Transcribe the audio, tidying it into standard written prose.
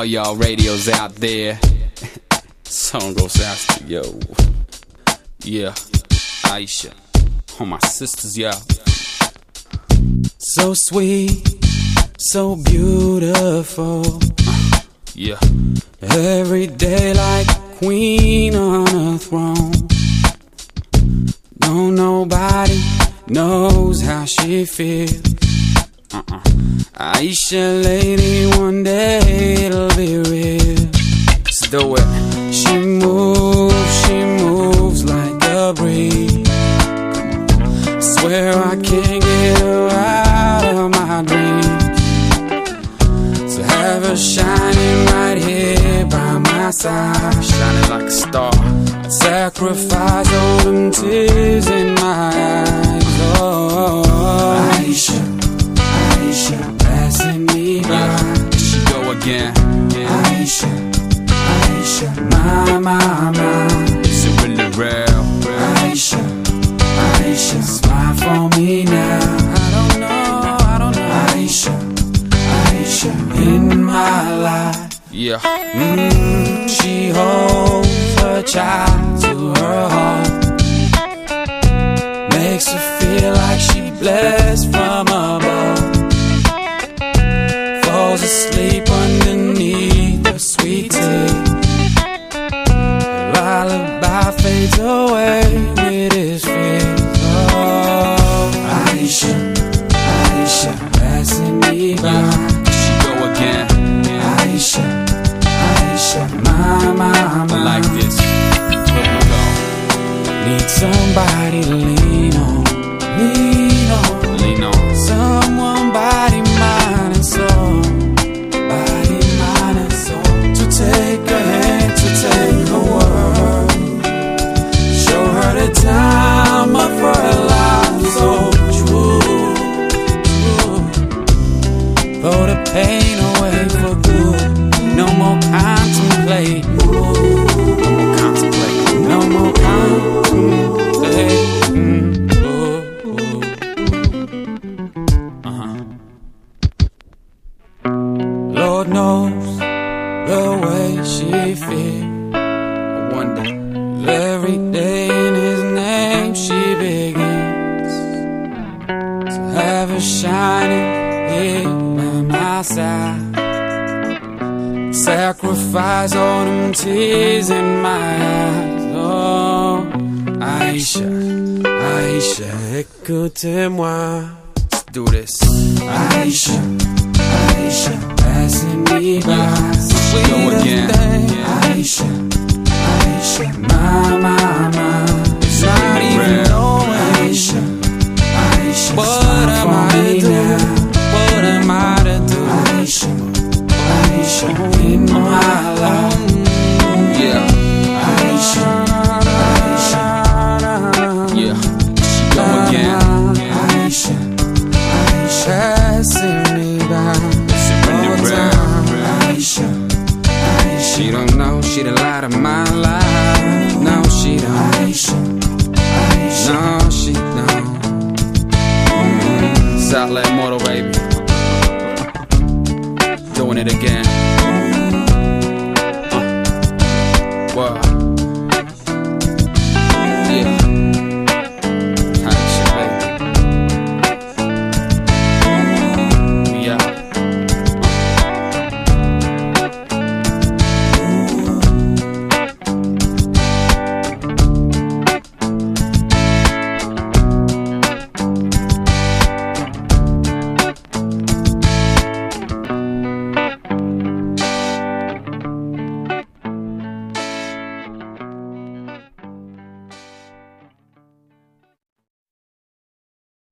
all y'all radios out there. Song goes out to yo. Yeah, Aisha. All my sisters, yeah. So sweet, so beautiful. Yeah. Every day like a queen on a throne. No, nobody knows how she feels. Aisha, lady, one day it'll be real. Let's do it. She moves like a breeze. I swear I can't get her out of my dreams. So have her shining right here by my side, shining like a star. I'd sacrifice all them tears in my eyes. Oh, Aisha, Aisha, passing me by. Here she go again. Aisha, Aisha, my. Is it really real? Aisha, Aisha, smile for me now. I don't know. Aisha, Aisha, in my life. Yeah. She holds her child to her heart. Makes her feel like she blessed from above. Falls asleep underneath the sweet tea. Lullaby fades away with his feet. Oh, Aisha, Aisha, passing me by. Here she go again. Aisha, Aisha, my. Like this. Here we go. Need somebody to lean on. Lean on. Someone, body, mind, and soul. Body, mind, and soul. To take a hand, to take a word. Show her the time of her life. So true. Throw the pain away for good. No more contemplate. No more contemplate. Lord knows the way she feels. I wonder every day in his name she begins. To have her shining here by my side. Sacrifice all them tears in my eyes. Oh, Aisha, Aisha, écoutez-moi. Let's do this. Aisha, Aisha, passing me by. Go again. Aisha, Aisha, my. It's not even knowing. Aisha, Aisha, what am I to do? What am I to do? Aisha, Aisha, in my life. Yeah. Aisha, Aisha. Yeah. She go again. Aisha, Aisha, passing me by. Aisha, Aisha. She don't know, she the light of my life. No, she don't. Aisha, Aisha. No, she don't. Southland Motor, baby. Doing it again.